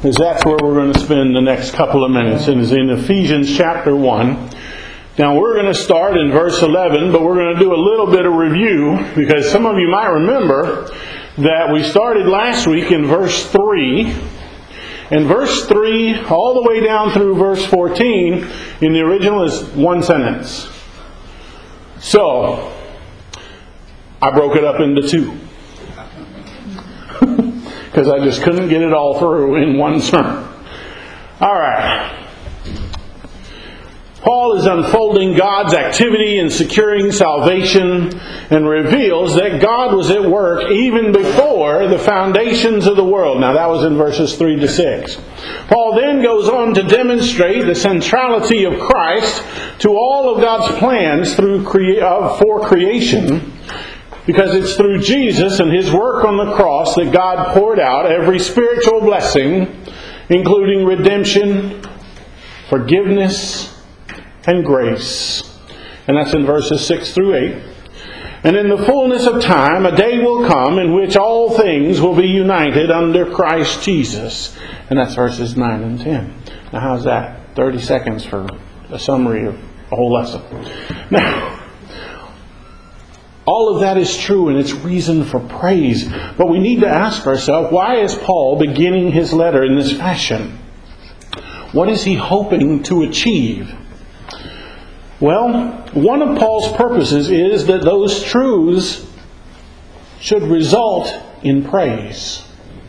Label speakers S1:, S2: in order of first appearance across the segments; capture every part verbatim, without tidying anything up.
S1: Because that's where we're going to spend the next couple of minutes, and is in Ephesians chapter one. Now we're going to start in verse eleven, but we're going to do a little bit of review, because some of you might remember that we started last week in verse three. And verse three, all the way down through verse fourteen, in the original is one sentence. So, I broke it up into two. Because I just couldn't get it all through in one sermon. Alright. Paul is unfolding God's activity in securing salvation and reveals that God was at work even before the foundations of the world. Now that was in verses three to six. Paul then goes on to demonstrate the centrality of Christ to all of God's plans through crea- uh, for creation, because it's through Jesus and His work on the cross that God poured out every spiritual blessing, including redemption, forgiveness, and grace. And that's in verses six through eight. And in the fullness of time, a day will come in which all things will be united under Christ Jesus. And that's verses nine and ten. Now how's that? thirty seconds for a summary of the whole lesson. Now, all of that is true, and it's reason for praise. But we need to ask ourselves, why is Paul beginning his letter in this fashion? What is he hoping to achieve? Well, one of Paul's purposes is that those truths should result in praise.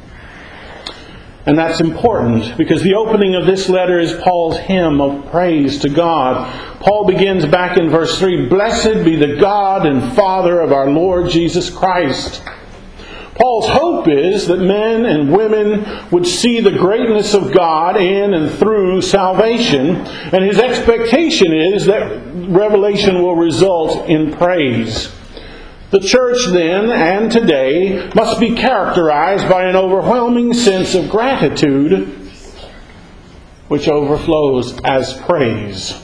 S1: And that's important, because the opening of this letter is Paul's hymn of praise to God. Paul begins back in verse three, "Blessed be the God and Father of our Lord Jesus Christ." Paul's hope is that men and women would see the greatness of God in and through salvation, and his expectation is that revelation will result in praise. The church then and today must be characterized by an overwhelming sense of gratitude, which overflows as praise.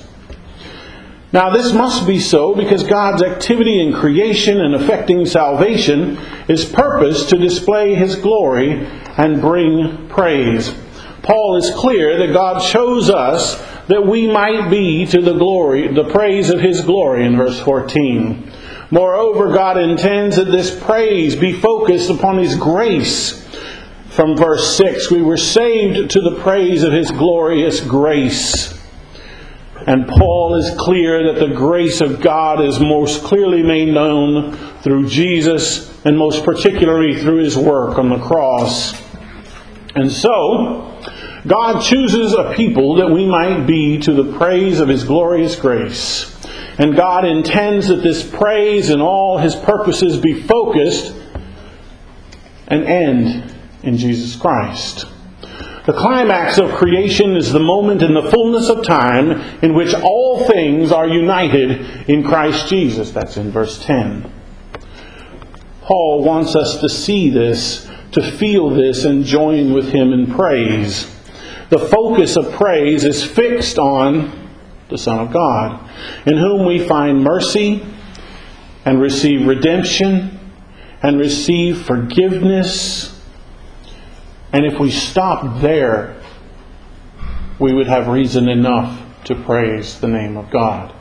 S1: Now this must be so because God's activity in creation and affecting salvation is purposed to display His glory and bring praise. Paul is clear that God chose us that we might be to the glory, the praise of His glory in verse fourteen. Moreover, God intends that this praise be focused upon His grace. From verse six, we were saved to the praise of His glorious grace. And Paul is clear that the grace of God is most clearly made known through Jesus, and most particularly through His work on the cross. And so, God chooses a people that we might be to the praise of His glorious grace. And God intends that this praise and all His purposes be focused and end in Jesus Christ. The climax of creation is the moment in the fullness of time in which all things are united in Christ Jesus. That's in verse ten. Paul wants us to see this, to feel this, and join with him in praise. The focus of praise is fixed on the Son of God, in whom we find mercy and receive redemption and receive forgiveness. And if we stopped there, we would have reason enough to praise the name of God.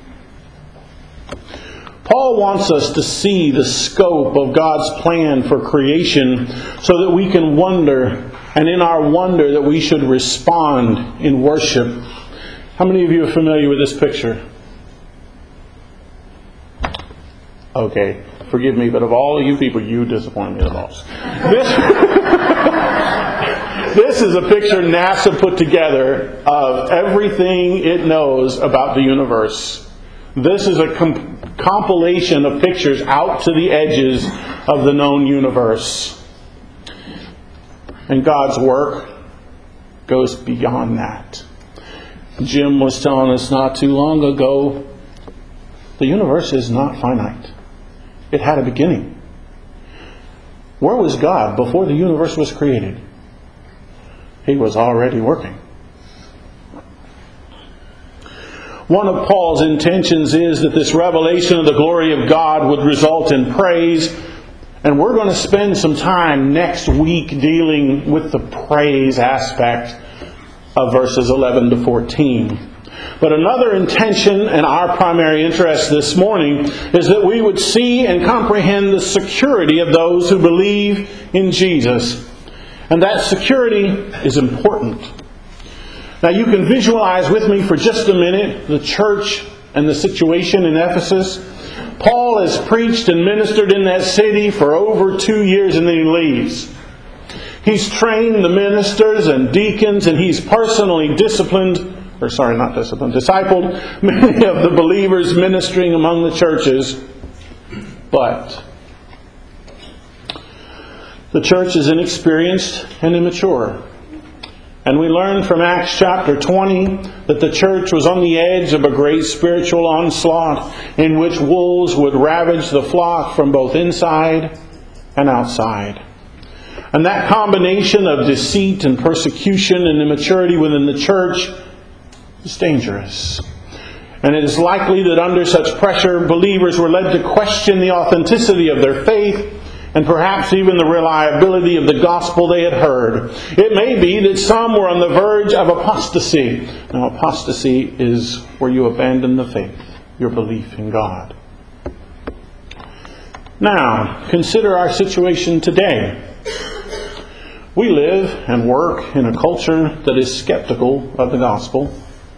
S1: Paul wants us to see the scope of God's plan for creation so that we can wonder, and in our wonder that we should respond in worship. How many of you are familiar with this picture? Okay, forgive me, but of all of you people, you disappoint me the most. This, this is a picture NASA put together of everything it knows about the universe. This is a com- compilation of pictures out to the edges of the known universe. And God's work goes beyond that. Jim was telling us not too long ago, the universe is not finite. It had a beginning. Where was God before the universe was created? He was already working. One of Paul's intentions is that this revelation of the glory of God would result in praise, And we're going to spend some time next week dealing with the praise aspect of verses eleven to fourteen. But another intention and our primary interest this morning is that we would see and comprehend the security of those who believe in Jesus. And that security is important. Now you can visualize with me for just a minute the church and the situation in Ephesus. Paul has preached and ministered in that city for over two years and then he leaves. He's trained the ministers and deacons and he's personally disciplined, or sorry, not disciplined, discipled many of the believers ministering among the churches. But the church is inexperienced and immature. And we learn from Acts chapter twenty that the church was on the edge of a great spiritual onslaught in which wolves would ravage the flock from both inside and outside. And that combination of deceit and persecution and immaturity within the church is dangerous. And it is likely that under such pressure, believers were led to question the authenticity of their faith and perhaps even the reliability of the gospel they had heard. It may be that some were on the verge of apostasy. Now, apostasy is where you abandon the faith, your belief in God. Now, consider our situation today. We live and work in a culture that is skeptical of the gospel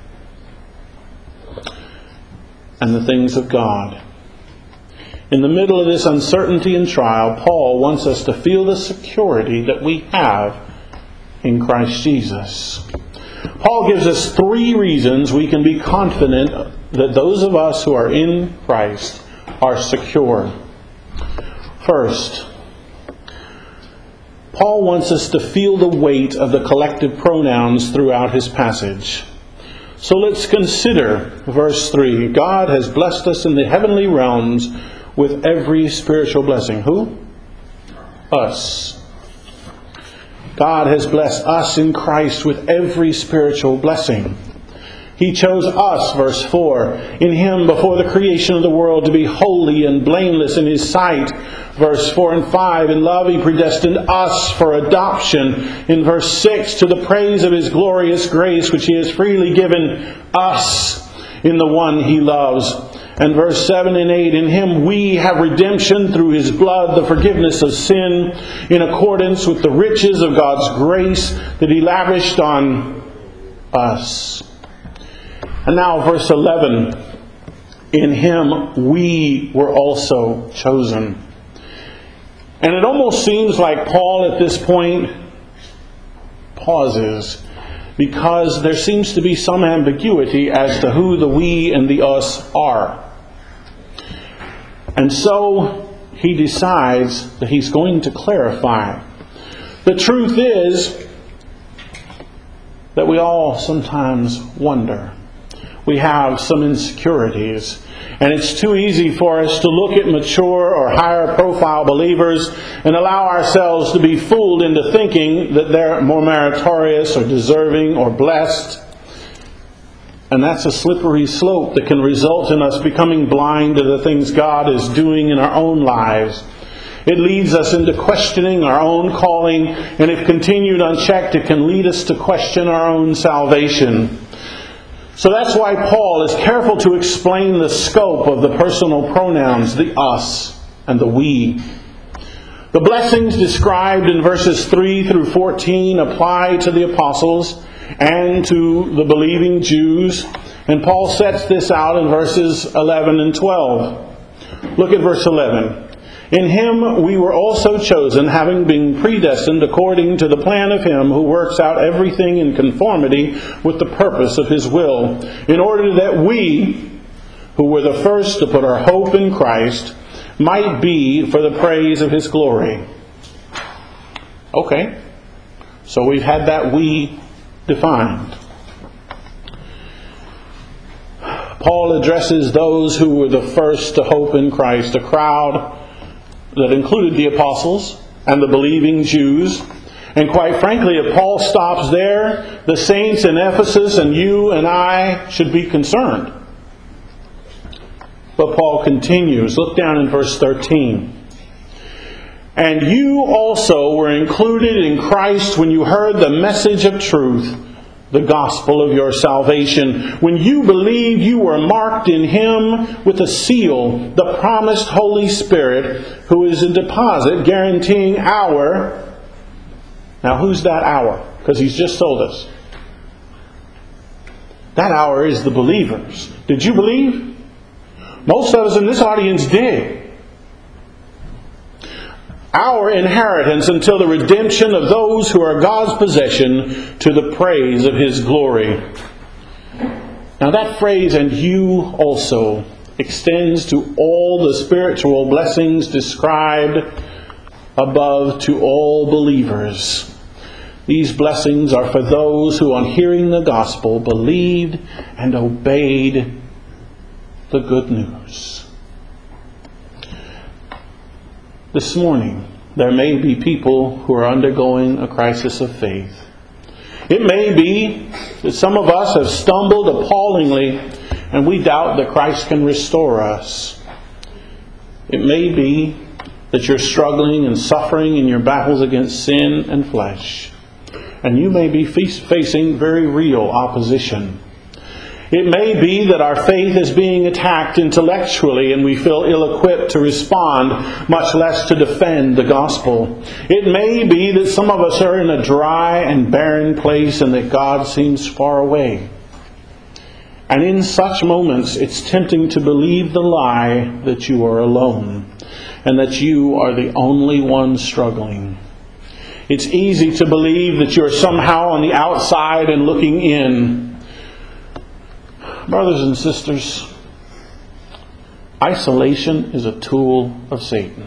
S1: and the things of God. In the middle of this uncertainty and trial, Paul wants us to feel the security that we have in Christ Jesus. Paul gives us three reasons we can be confident that those of us who are in Christ are secure. First, Paul wants us to feel the weight of the collective pronouns throughout his passage. So let's consider verse three. God has blessed us in the heavenly realms with every spiritual blessing. Who? Us. God has blessed us in Christ with every spiritual blessing. He chose us, verse four, in Him before the creation of the world to be holy and blameless in His sight. Verse four and five, in love He predestined us for adoption. In verse six, to the praise of His glorious grace which He has freely given us in the one He loves. And verse seven and eight, in Him we have redemption through His blood, the forgiveness of sin, in accordance with the riches of God's grace that He lavished on us. And now verse eleven, in Him we were also chosen. And it almost seems like Paul at this point pauses, because there seems to be some ambiguity as to who the we and the us are. And so he decides that he's going to clarify. The truth is that we all sometimes wonder. We have some insecurities. And it's too easy for us to look at mature or higher profile believers and allow ourselves to be fooled into thinking that they're more meritorious or deserving or blessed. And that's a slippery slope that can result in us becoming blind to the things God is doing in our own lives. It leads us into questioning our own calling, and if continued unchecked, it can lead us to question our own salvation. So that's why Paul is careful to explain the scope of the personal pronouns, the us and the we. The blessings described in verses three through fourteen apply to the apostles and to the believing Jews. And Paul sets this out in verses eleven and twelve. Look at verse eleven. In Him we were also chosen, having been predestined according to the plan of Him who works out everything in conformity with the purpose of His will, in order that we, who were the first to put our hope in Christ, might be for the praise of His glory. Okay, so we've had that we defined. Paul addresses those who were the first to hope in Christ, a crowd that included the apostles and the believing Jews. And quite frankly, if Paul stops there, the saints in Ephesus and you and I should be concerned. But Paul continues. Look down in verse thirteen. And you also were included in Christ when you heard the message of truth, the gospel of your salvation. When you believed, you were marked in Him with a seal, the promised Holy Spirit, who is a deposit guaranteeing our... Now who's that our? Because He's just told us. That our is the believers. Did you believe? Most of us in this audience did. Our inheritance until the redemption of those who are God's possession to the praise of His glory. Now that phrase, and you also, extends to all the spiritual blessings described above to all believers. These blessings are for those who, on hearing the gospel, believed and obeyed the good news. This morning, there may be people who are undergoing a crisis of faith. It may be that some of us have stumbled appallingly and we doubt that Christ can restore us. It may be that you're struggling and suffering in your battles against sin and flesh. And you may be facing very real opposition. It may be that our faith is being attacked intellectually and we feel ill-equipped to respond, much less to defend the gospel. It may be that some of us are in a dry and barren place and that God seems far away. And in such moments, it's tempting to believe the lie that you are alone and that you are the only one struggling. It's easy to believe that you're somehow on the outside and looking in. Brothers and sisters, isolation is a tool of Satan.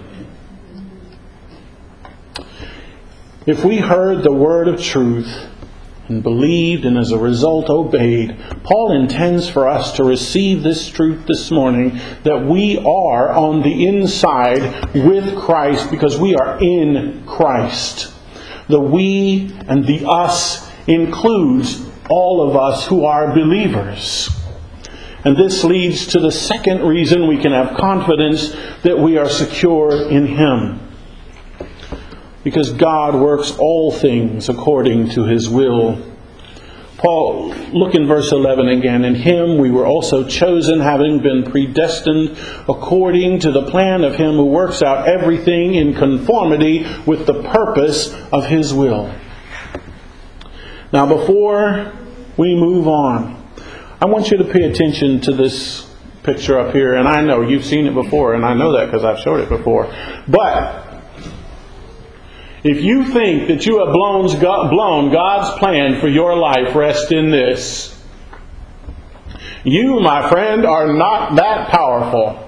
S1: If we heard the word of truth and believed and as a result obeyed, Paul intends for us to receive this truth this morning, that we are on the inside with Christ because we are in Christ. The we and the us includes all of us who are believers. And this leads to the second reason we can have confidence that we are secure in Him. Because God works all things according to His will. Paul, look in verse eleven again. In Him we were also chosen, having been predestined according to the plan of Him who works out everything in conformity with the purpose of His will. Now before we move on, I want you to pay attention to this picture up here. And I know you've seen it before, and I know that because I've showed it before. But if you think that you have blown God's plan for your life, rest in this. You, my friend, are not that powerful.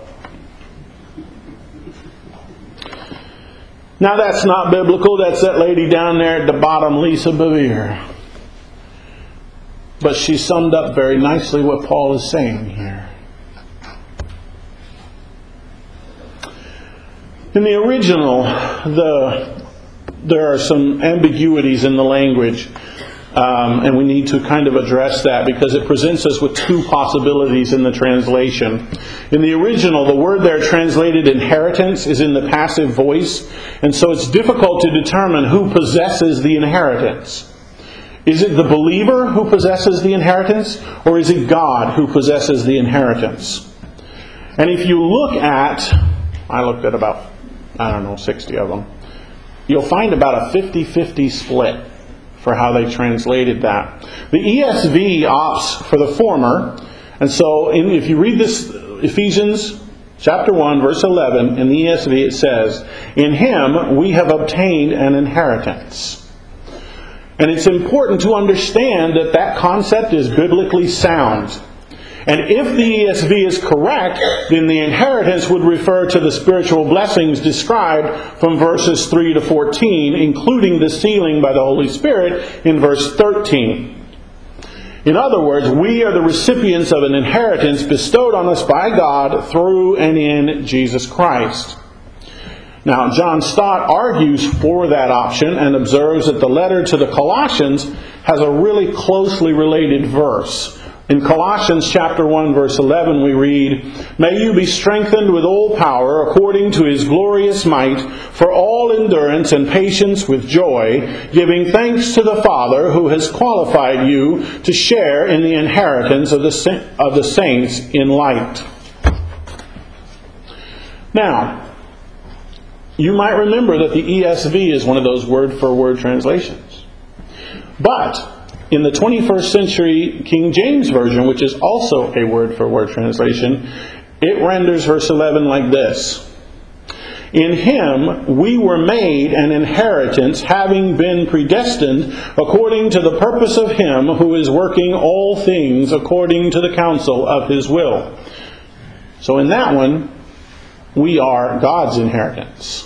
S1: Now that's not biblical. That's that lady down there at the bottom, Lisa Bevere. But she summed up very nicely what Paul is saying here. In the original, the there are some ambiguities in the language, um, and we need to kind of address that because it presents us with two possibilities in the translation. In the original, the word there translated inheritance is in the passive voice, and so it's difficult to determine who possesses the inheritance. Is it the believer who possesses the inheritance, or is it God who possesses the inheritance? And if you look at, I looked at about, I don't know, sixty of them, you'll find about a fifty-fifty split for how they translated that. The E S V opts for the former, and so in, if you read this, Ephesians chapter one, verse eleven, in the E S V it says, "In Him we have obtained an inheritance." And it's important to understand that that concept is biblically sound. And if the E S V is correct, then the inheritance would refer to the spiritual blessings described from verses three to fourteen, including the sealing by the Holy Spirit in verse thirteen. In other words, we are the recipients of an inheritance bestowed on us by God through and in Jesus Christ. Now, John Stott argues for that option and observes that the letter to the Colossians has a really closely related verse, In Colossians chapter one, verse eleven, we read, "May you be strengthened with all power according to His glorious might, for all endurance and patience with joy, giving thanks to the Father who has qualified you to share in the inheritance of the sa- of the saints in light." Now, you might remember that the E S V is one of those word-for-word translations. But in the twenty-first century King James Version, which is also a word-for-word translation, it renders verse eleven like this: "In Him we were made an inheritance, having been predestined according to the purpose of Him who is working all things according to the counsel of His will." So in that one, we are God's inheritance.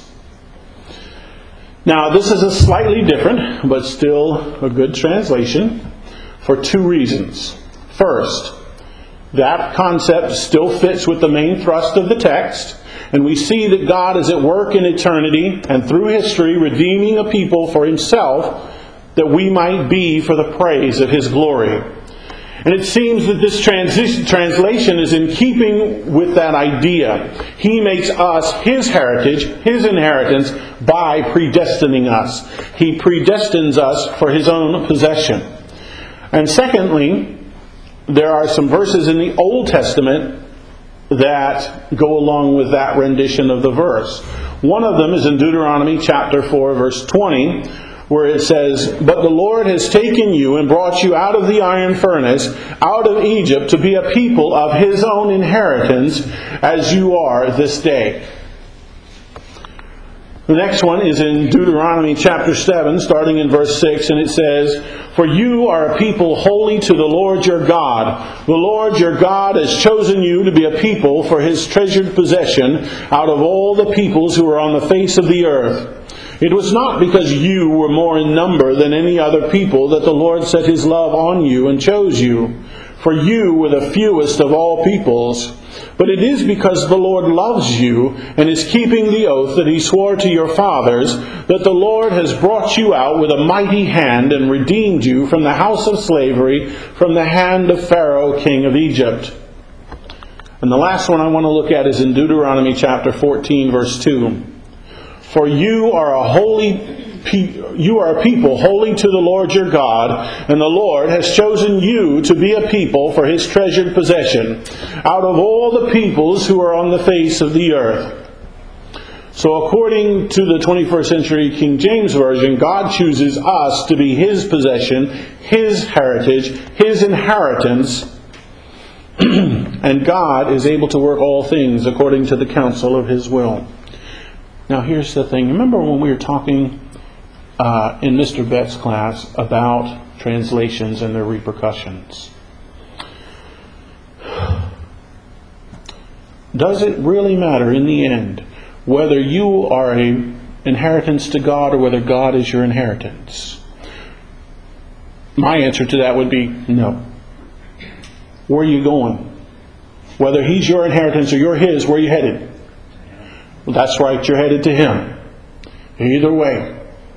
S1: Now, this is a slightly different, but still a good translation for two reasons. First, that concept still fits with the main thrust of the text, and we see that God is at work in eternity and through history redeeming a people for Himself, that we might be for the praise of His glory. And it seems that this transi- translation is in keeping with that idea. He makes us His heritage, His inheritance, by predestining us. He predestines us for His own possession. And secondly, there are some verses in the Old Testament that go along with that rendition of the verse. One of them is in Deuteronomy chapter four, verse twenty, where it says, "But the Lord has taken you and brought you out of the iron furnace, out of Egypt, to be a people of His own inheritance, as you are this day." The next one is in Deuteronomy chapter seven, starting in verse six, and it says, "For you are a people holy to the Lord your God. The Lord your God has chosen you to be a people for His treasured possession out of all the peoples who are on the face of the earth. It was not because you were more in number than any other people that the Lord set His love on you and chose you, for you were the fewest of all peoples. But it is because the Lord loves you and is keeping the oath that He swore to your fathers, that the Lord has brought you out with a mighty hand and redeemed you from the house of slavery, from the hand of Pharaoh, king of Egypt." And the last one I want to look at is in Deuteronomy chapter fourteen, verse two. "For you are a holy you are a people holy to the Lord your God, and the Lord has chosen you to be a people for His treasured possession, out of all the peoples who are on the face of the earth." So according to the twenty-first century King James Version, God chooses us to be His possession, His heritage, His inheritance, and God is able to work all things according to the counsel of His will. Now here's the thing. Remember when we were talking uh, in Mister Bett's class about translations and their repercussions? Does it really matter in the end whether you are an inheritance to God or whether God is your inheritance? My answer to that would be no. Where are you going? Whether He's your inheritance or you're His, where are you headed? Well, that's right, you're headed to Him. Either way.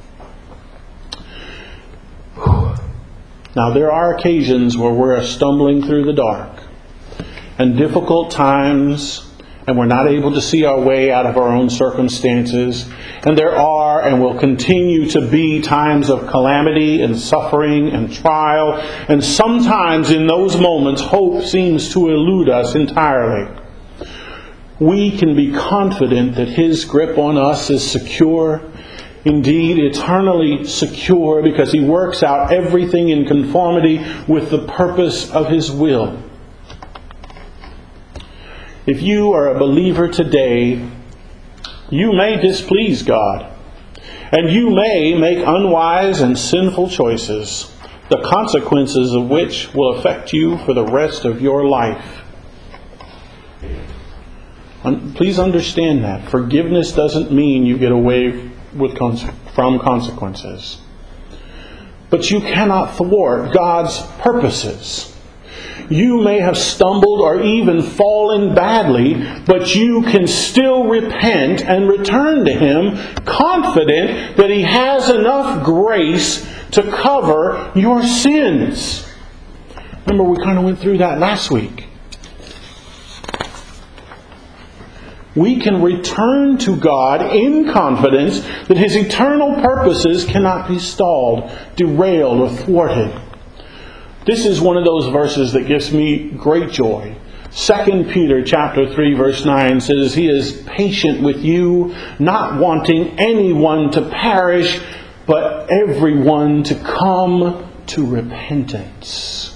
S1: Now there are occasions where we're stumbling through the dark and difficult times, and we're not able to see our way out of our own circumstances. And there are and will continue to be times of calamity and suffering and trial. And sometimes in those moments, hope seems to elude us entirely. We can be confident that His grip on us is secure, indeed eternally secure, because He works out everything in conformity with the purpose of His will. If you are a believer today, you may displease God, and you may make unwise and sinful choices, the consequences of which will affect you for the rest of your life. Please understand that. Forgiveness doesn't mean you get away with from consequences. But you cannot thwart God's purposes. You may have stumbled or even fallen badly, but you can still repent and return to Him, confident that He has enough grace to cover your sins. Remember, we kind of went through that last week. We can return to God in confidence that His eternal purposes cannot be stalled, derailed, or thwarted. This is one of those verses that gives me great joy. Second Peter chapter three verse nine says, He is patient with you, not wanting anyone to perish, but everyone to come to repentance.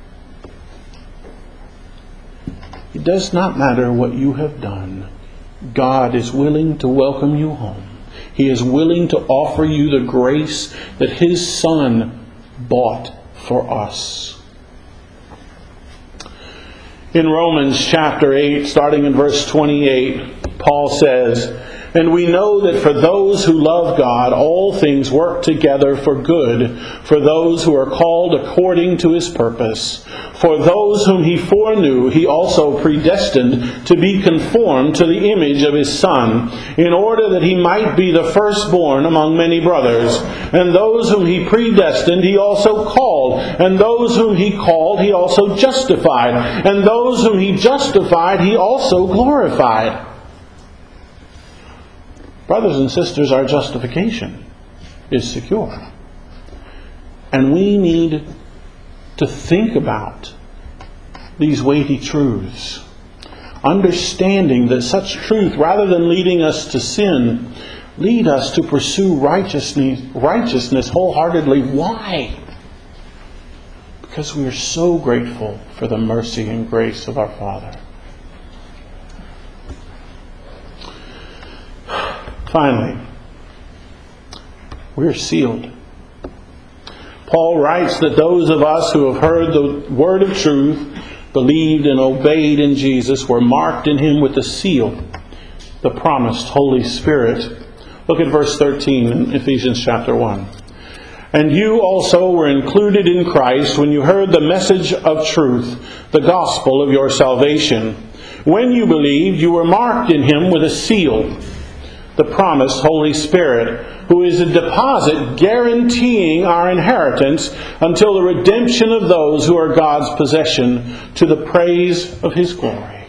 S1: It does not matter what you have done. God is willing to welcome you home. He is willing to offer you the grace that His Son bought for us. In Romans chapter eight, starting in verse twenty-eight, Paul says, And we know that for those who love God, all things work together for good, for those who are called according to His purpose. For those whom He foreknew, He also predestined to be conformed to the image of His Son, in order that He might be the firstborn among many brothers. And those whom He predestined, He also called. And those whom He called, He also justified. And those whom He justified, He also glorified. Brothers and sisters, our justification is secure. And we need to think about these weighty truths. Understanding that such truth, rather than leading us to sin, lead us to pursue righteousness, righteousness wholeheartedly. Why? Because we are so grateful for the mercy and grace of our Father. Finally, we are sealed. Paul writes that those of us who have heard the word of truth, believed and obeyed in Jesus, were marked in Him with the seal, the promised Holy Spirit. Look at verse thirteen in Ephesians chapter one. And you also were included in Christ when you heard the message of truth, the gospel of your salvation. When you believed, you were marked in Him with a seal, the promised Holy Spirit, who is a deposit guaranteeing our inheritance until the redemption of those who are God's possession, to the praise of His glory.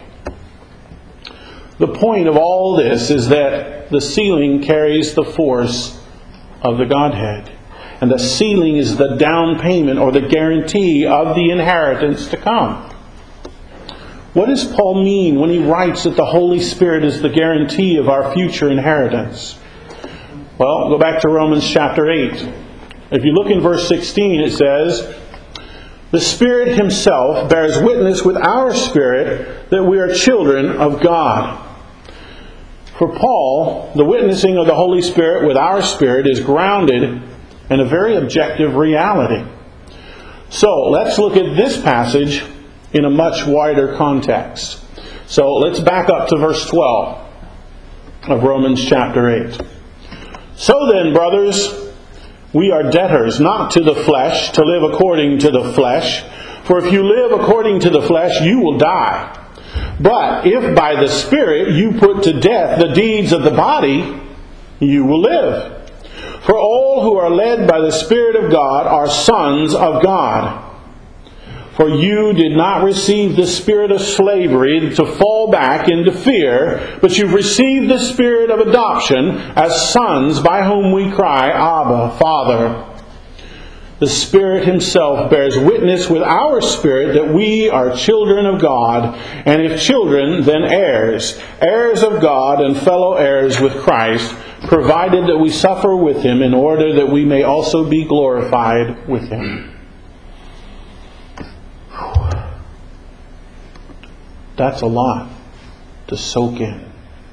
S1: The point of all this is that the sealing carries the force of the Godhead. And the sealing is the down payment or the guarantee of the inheritance to come. What does Paul mean when he writes that the Holy Spirit is the guarantee of our future inheritance? Well, go back to Romans chapter eight. If you look in verse sixteen, it says, The Spirit Himself bears witness with our spirit that we are children of God. For Paul, the witnessing of the Holy Spirit with our spirit is grounded in a very objective reality. So, let's look at this passage in a much wider context. So let's back up to verse twelve of Romans chapter eight. So then, brothers, we are debtors, not to the flesh, to live according to the flesh. For if you live according to the flesh, you will die. But if by the Spirit you put to death the deeds of the body, you will live. For all who are led by the Spirit of God are sons of God. For you did not receive the spirit of slavery to fall back into fear, but you've received the spirit of adoption as sons, by whom we cry, Abba, Father. The Spirit Himself bears witness with our spirit that we are children of God, and if children, then heirs, heirs of God and fellow heirs with Christ, provided that we suffer with Him in order that we may also be glorified with Him. That's a lot to soak in.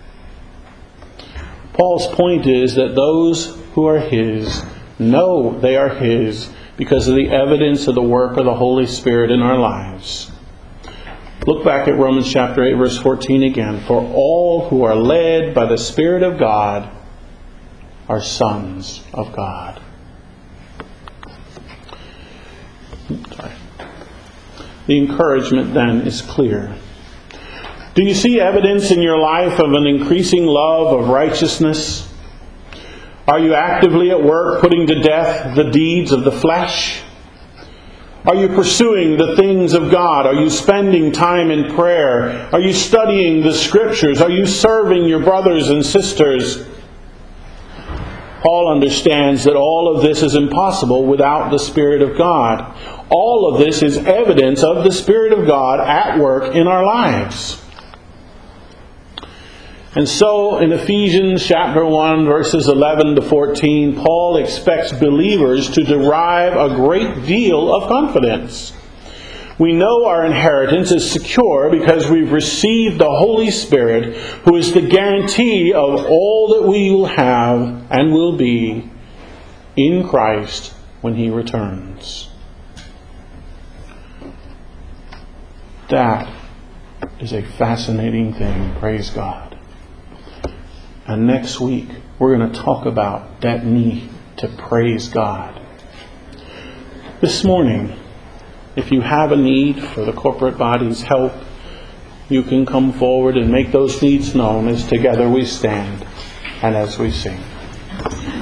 S1: Paul's point is that those who are His know they are His because of the evidence of the work of the Holy Spirit in our lives. Look back at Romans chapter eight, verse fourteen again. For all who are led by the Spirit of God are sons of God. Sorry. The encouragement then is clear. Do you see evidence in your life of an increasing love of righteousness? Are you actively at work putting to death the deeds of the flesh? Are you pursuing the things of God? Are you spending time in prayer? Are you studying the Scriptures? Are you serving your brothers and sisters? Paul understands that all of this is impossible without the Spirit of God. All of this is evidence of the Spirit of God at work in our lives. And so in Ephesians chapter one, verses eleven to fourteen, Paul expects believers to derive a great deal of confidence. We know our inheritance is secure because we've received the Holy Spirit, who is the guarantee of all that we will have and will be in Christ when He returns. That is a fascinating thing, praise God. And next week, we're going to talk about that need to praise God. This morning, if you have a need for the corporate body's help, you can come forward and make those needs known as together we stand and as we sing.